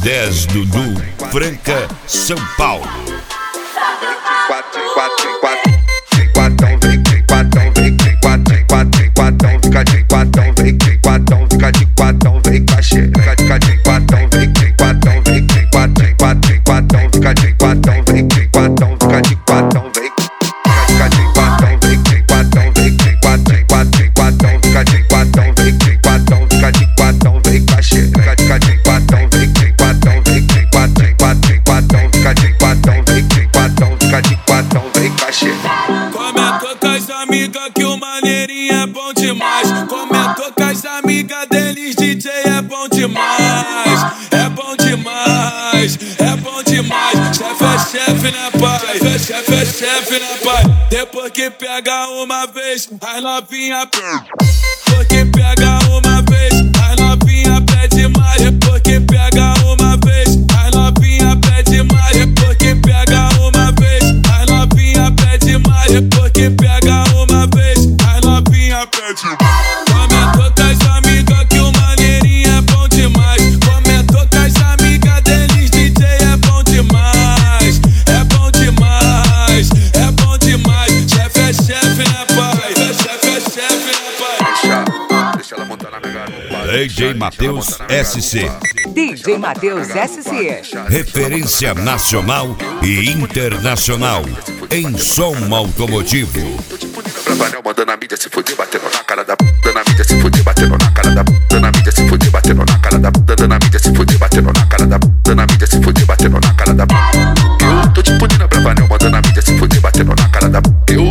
10 Dudu, Franca, São Paulo. Comentou com as amigas que o maneirinho é bom demais. Comentou com as amigas deles, DJ é bom demais. É bom demais, é bom demais. Chefe é chefe, né, pai? Chefe é chefe, né, pai? Depois que pega uma vez, as novinha pede. Depois que pega uma vez, as novinha pede mais. Depois que pega uma vez, as novinha pede mais. Depois que pega uma vez, as novinha pede mais. Depois que pega uma vez, as novinha pede mais. Comentou com as amigas que o maneirinho é bom demais. Comentou com as amigas deles, DJ é bom demais. É bom demais, é bom demais. Chefe é chefe, né, pai? Chefe é chefe, né, pai? Deixa ela montar na pegada. DJ Matheus SC. DJ Matheus SC. Referência nacional e internacional em som automotivo. Tô tipo Nina Bravanel, mandando a mídia se fuder, batendo na cara da puta. Na mídia se fuder, batendo na cara da puta. Na mídia se fuder, batendo na cara da puta. Na mídia se fuder, batendo na cara da puta. Na mídia se fuder, batendo na cara da puta. Eu tô tipo Nina Bravanel, mandando a mídia se fuder, batendo na cara da puta. Eu